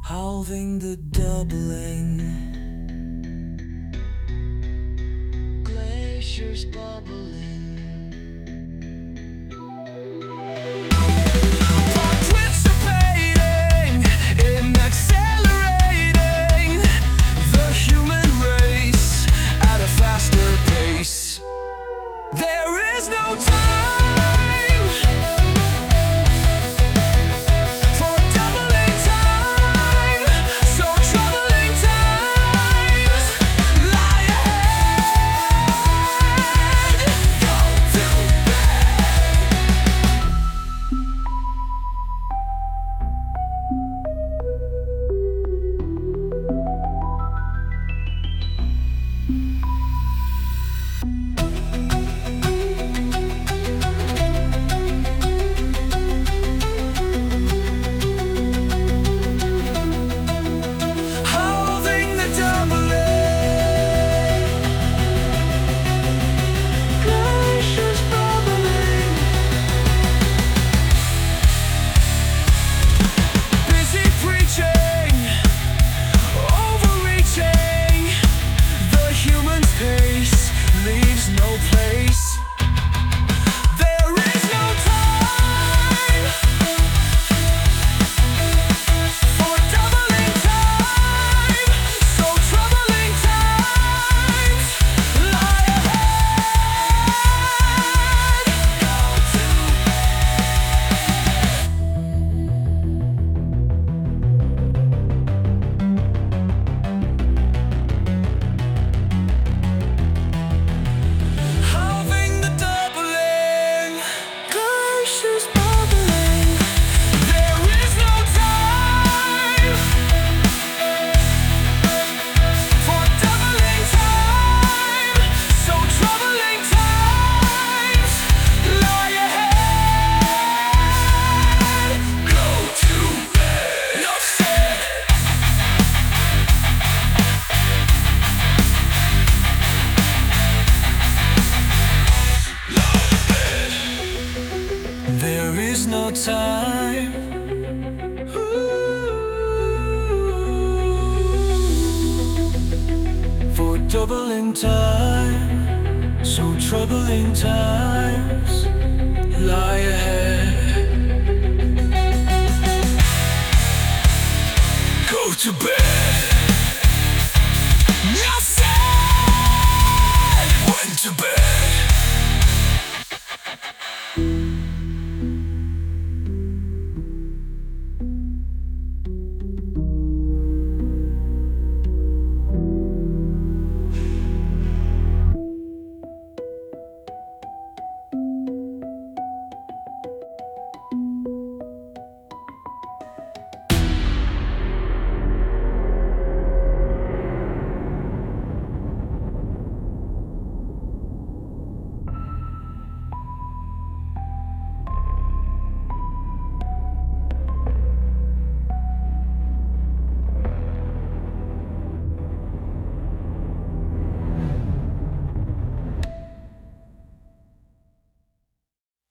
halving the doubling, glaciers bubbling. Participating in accelerating the human race at a faster pace. There is no time for doubling time, so troubling times lie ahead. Go to halving the doubling, glaciers bubbling. Busy preaching, overreaching, the human's pace leaves no place. There is no time for doubling time, so troubling times lie ahead. Go to halving the doubling, glaciers bubbling. There is no time for doubling time, so troubling times lie ahead. Go to bed. Enough said. There is no time for doubling time, so troubling times lie ahead. Go to bed.